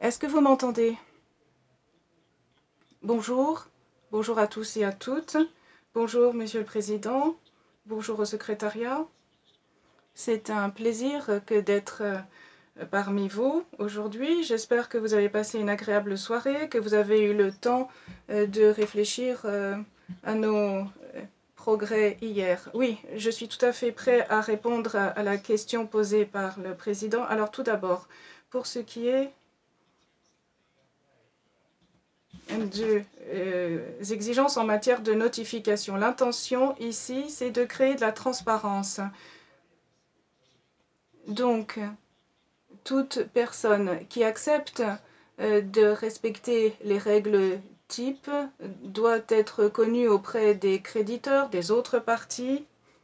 Est-ce que vous m'entendez? Bonjour. Bonjour à tous et à toutes. Bonjour, Monsieur le Président. Bonjour au secrétariat. C'est un plaisir que d'être parmi vous aujourd'hui. J'espère que vous avez passé une agréable soirée, que vous avez eu le temps de réfléchir à nos progrès hier. Oui, je suis tout à fait prêt à répondre à la question posée par le Président. Alors tout d'abord, pour ce qui est de exigences en matière de notification. L'intention ici, c'est de créer de la transparence. Donc, toute personne qui accepte de respecter les règles type doit être connue auprès des créditeurs, des autres parties,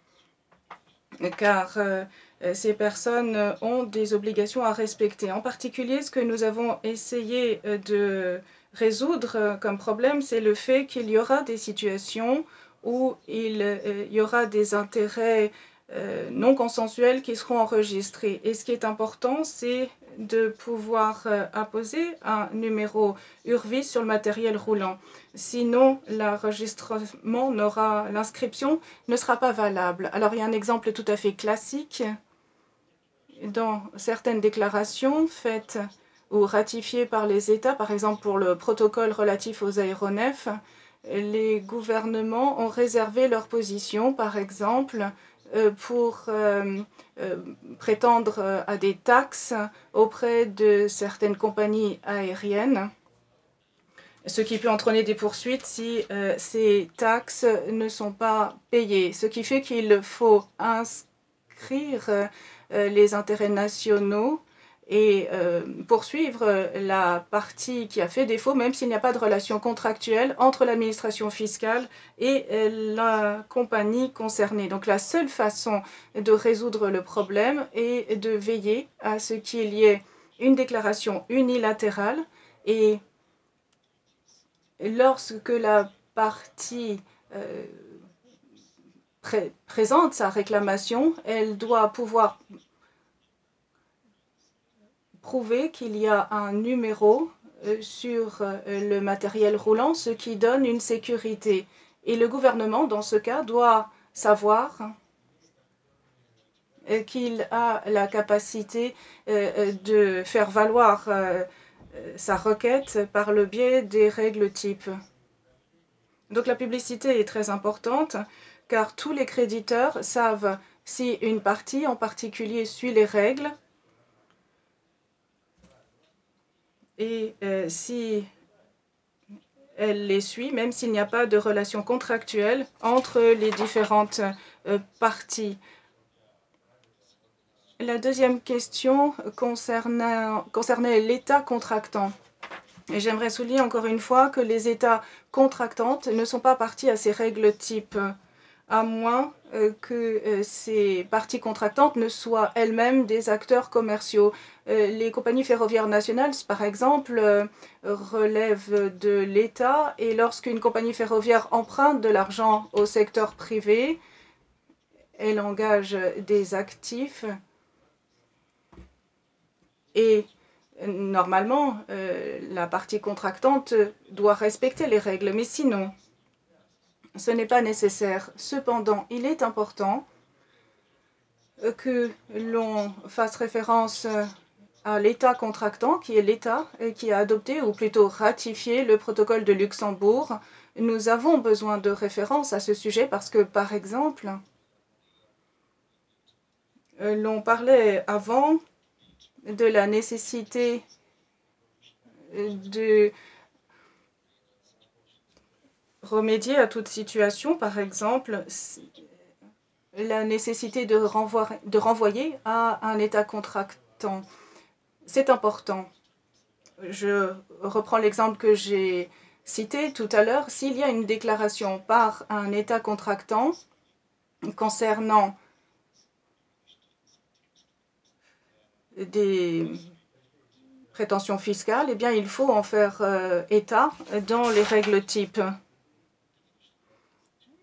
car ces personnes ont des obligations à respecter. En particulier, ce que nous avons essayé de résoudre comme problème, c'est le fait qu'il y aura des situations où il y aura des intérêts non consensuels qui seront enregistrés. Et ce qui est important, c'est de pouvoir apposer un numéro URVIS sur le matériel roulant. Sinon, l'enregistrement l'inscription ne sera pas valable. Alors, il y a un exemple tout à fait classique. Dans certaines déclarations faites ou ratifiées par les États, par exemple pour le protocole relatif aux aéronefs, les gouvernements ont réservé leur position, par exemple, pour prétendre à des taxes auprès de certaines compagnies aériennes, ce qui peut entraîner des poursuites si ces taxes ne sont pas payées. Ce qui fait qu'il faut inscrire les intérêts nationaux et poursuivre la partie qui a fait défaut, même s'il n'y a pas de relation contractuelle entre l'administration fiscale et la compagnie concernée. Donc la seule façon de résoudre le problème est de veiller à ce qu'il y ait une déclaration unilatérale et lorsque la partie présente sa réclamation, elle doit pouvoir prouver qu'il y a un numéro sur le matériel roulant, ce qui donne une sécurité. Et le gouvernement, dans ce cas, doit savoir qu'il a la capacité de faire valoir sa requête par le biais des règles types. Donc la publicité est très importante car tous les créditeurs savent si une partie en particulier suit les règles et si elle les suit, même s'il n'y a pas de relation contractuelle entre les différentes parties. La deuxième question concernait l'État contractant. Et j'aimerais souligner encore une fois que les États contractantes ne sont pas parties à ces règles type, à moins que ces parties contractantes ne soient elles-mêmes des acteurs commerciaux. Les compagnies ferroviaires nationales, par exemple, relèvent de l'État et lorsqu'une compagnie ferroviaire emprunte de l'argent au secteur privé, elle engage des actifs et normalement, la partie contractante doit respecter les règles, mais sinon, ce n'est pas nécessaire. Cependant, il est important que l'on fasse référence à l'État contractant, qui est l'État qui a adopté ou plutôt ratifié le protocole de Luxembourg. Nous avons besoin de références à ce sujet parce que, par exemple, l'on parlait avant de la nécessité de remédier à toute situation, par exemple, la nécessité de renvoyer à un État contractant. C'est important. Je reprends l'exemple que j'ai cité tout à l'heure. S'il y a une déclaration par un État contractant concernant des prétentions fiscales, eh bien, il faut en faire état dans les règles types.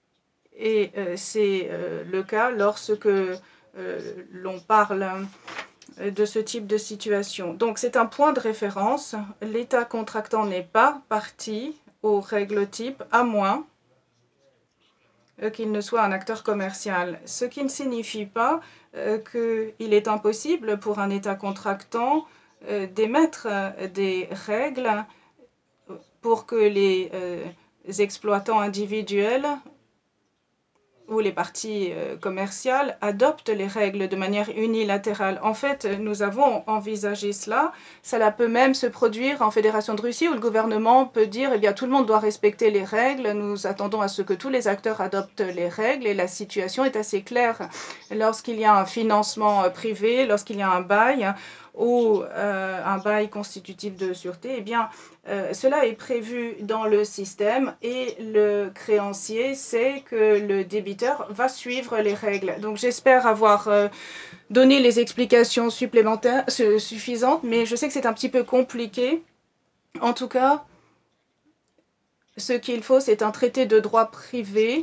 Et c'est le cas lorsque l'on parle de ce type de situation. Donc c'est un point de référence. L'État contractant n'est pas partie aux règles types, à moins qu'il ne soit un acteur commercial. Ce qui ne signifie pas qu'il est impossible pour un État contractant d'émettre des règles pour que les exploitants individuels où les parties commerciales adoptent les règles de manière unilatérale. En fait, nous avons envisagé cela. Cela peut même se produire en Fédération de Russie où le gouvernement peut dire, eh bien, tout le monde doit respecter les règles. Nous attendons à ce que tous les acteurs adoptent les règles et la situation est assez claire. Lorsqu'il y a un financement privé, lorsqu'il y a un bail ou un bail constitutif de sûreté, eh bien, cela est prévu dans le système et le créancier sait que le débiteur va suivre les règles. Donc j'espère avoir donné les explications supplémentaires suffisantes, mais je sais que c'est un petit peu compliqué. En tout cas, ce qu'il faut, c'est un traité de droit privé.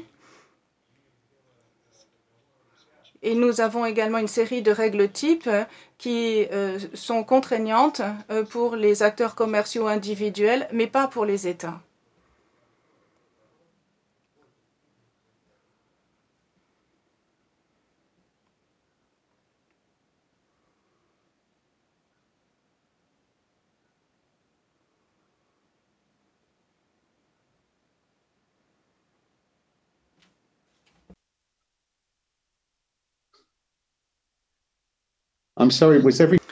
Et nous avons également une série de règles types qui sont contraignantes pour les acteurs commerciaux individuels, mais pas pour les États. I'm sorry, was every